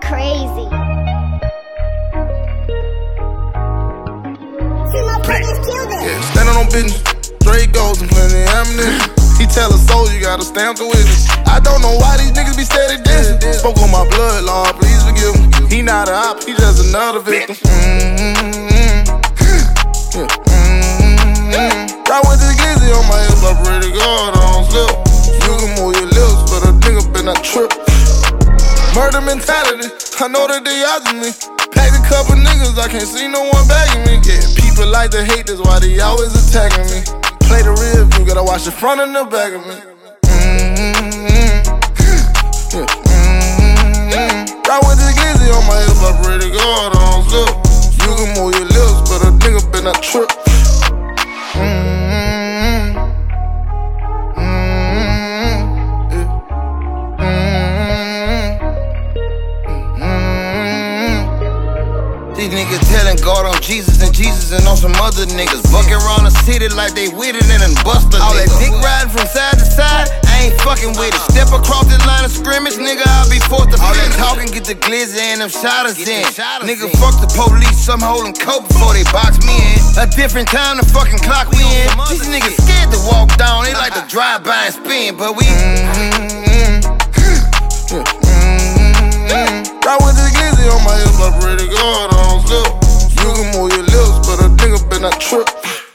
crazy. Yeah, standing on business, straight goals and plenty of ammunition. He tell a soldier you gotta stamp the witness. I don't know why these niggas be steady dancing. Spoke on my blood, Lord, please forgive him. He not a op, he just another victim. Ride with the glizzy on my hips, I pray to God I don't slip. You can move your lips, but a nigga better not trip. Murder mentality, I know that they after me. Packed a couple niggas, I can't see no one bagging me. Yeah, people like to hate, that's why they always attacking me. Play the rear view, gotta watch the front and the back of me. Ride with the glizzy on my hips, I pray to God I don't slip. You can move your lips, but a nigga better not trip. These niggas telling God on Jesus and Jesus and on some other niggas. Bucking around the city like they with it and bust a nigga. All that dick riding from side to side, I ain't fucking with it. Step across this line of scrimmage, nigga, I'll be forced to. All that talking, get the glizzy and them shotters in. Nigga, fuck the police, I'm holding coke before they box me in. A different time, the fucking clock we in. These niggas scared to walk down, they like to drive by and spin, but we. Ride with the glizzy on my hips, I pray to God I don't slip. You can move your lips, but a nigga better not trip.